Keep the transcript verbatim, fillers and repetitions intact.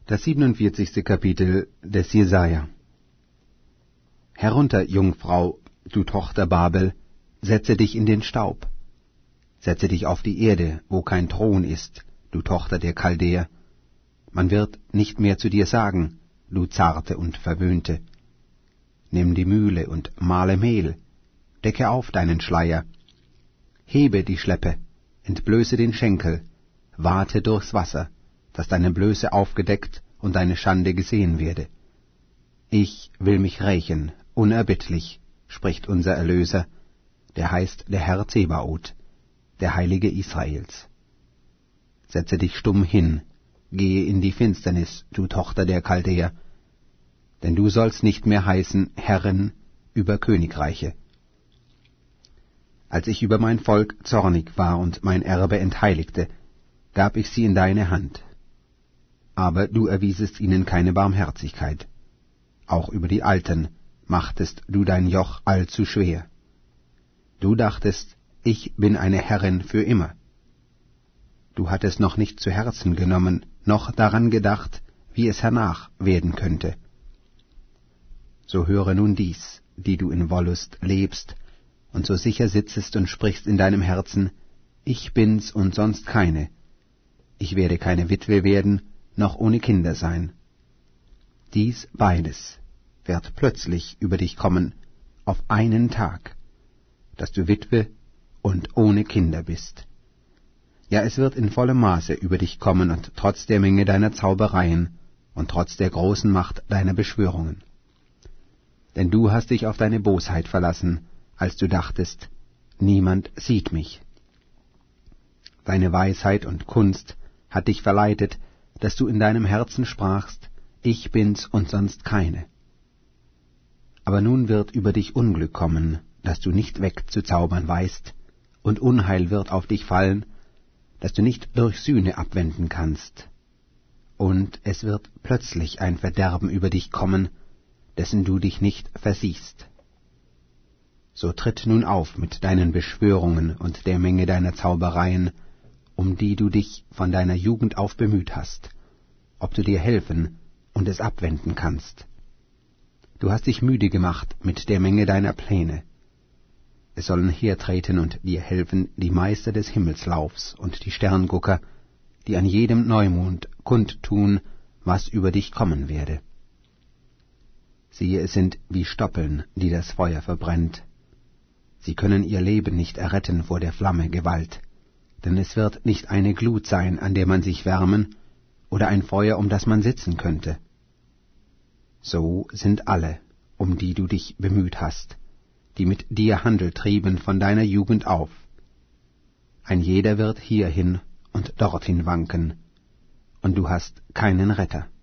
Das siebenundvierzigste Kapitel des Jesaja. Herunter, Jungfrau, du Tochter Babel, setze dich in den Staub. Setze dich auf die Erde, wo kein Thron ist, du Tochter der Chaldäer. Man wird nicht mehr zu dir sagen, du Zarte und Verwöhnte. Nimm die Mühle und mahle Mehl, decke auf deinen Schleier. Hebe die Schleppe, entblöße den Schenkel, wate durchs Wasser, dass deine Blöße aufgedeckt und deine Schande gesehen werde. Ich will mich rächen, unerbittlich, spricht unser Erlöser, der heißt der Herr Zebaoth, der Heilige Israels. Setze dich stumm hin, gehe in die Finsternis, du Tochter der Chaldäer, denn du sollst nicht mehr heißen Herrin über Königreiche. Als ich über mein Volk zornig war und mein Erbe entheiligte, gab ich sie in deine Hand. Aber du erwiesest ihnen keine Barmherzigkeit. Auch über die Alten machtest du dein Joch allzu schwer. Du dachtest, ich bin eine Herrin für immer. Du hattest noch nicht zu Herzen genommen, noch daran gedacht, wie es hernach werden könnte. So höre nun dies, die du in Wollust lebst, und so sicher sitzest und sprichst in deinem Herzen, ich bin's und sonst keine. Ich werde keine Witwe werden, noch ohne Kinder sein. Dies beides wird plötzlich über dich kommen, auf einen Tag, dass du Witwe und ohne Kinder bist. Ja, es wird in vollem Maße über dich kommen, und trotz der Menge deiner Zaubereien und trotz der großen Macht deiner Beschwörungen. Denn du hast dich auf deine Bosheit verlassen, als du dachtest, niemand sieht mich. Deine Weisheit und Kunst hat dich verleitet, dass du in deinem Herzen sprachst, ich bin's und sonst keine. Aber nun wird über dich Unglück kommen, dass du nicht wegzuzaubern weißt, und Unheil wird auf dich fallen, dass du nicht durch Sühne abwenden kannst. Und es wird plötzlich ein Verderben über dich kommen, dessen du dich nicht versiehst. So tritt nun auf mit deinen Beschwörungen und der Menge deiner Zaubereien, um die du dich von deiner Jugend auf bemüht hast, ob du dir helfen und es abwenden kannst. Du hast dich müde gemacht mit der Menge deiner Pläne. Es sollen hertreten und dir helfen die Meister des Himmelslaufs und die Sterngucker, die an jedem Neumond kundtun, was über dich kommen werde. Siehe, es sind wie Stoppeln, die das Feuer verbrennt. Sie können ihr Leben nicht erretten vor der Flamme Gewalt, denn es wird nicht eine Glut sein, an der man sich wärmen, oder ein Feuer, um das man sitzen könnte. So sind alle, um die du dich bemüht hast, die mit dir Handel trieben von deiner Jugend auf. Ein jeder wird hierhin und dorthin wanken, und du hast keinen Retter.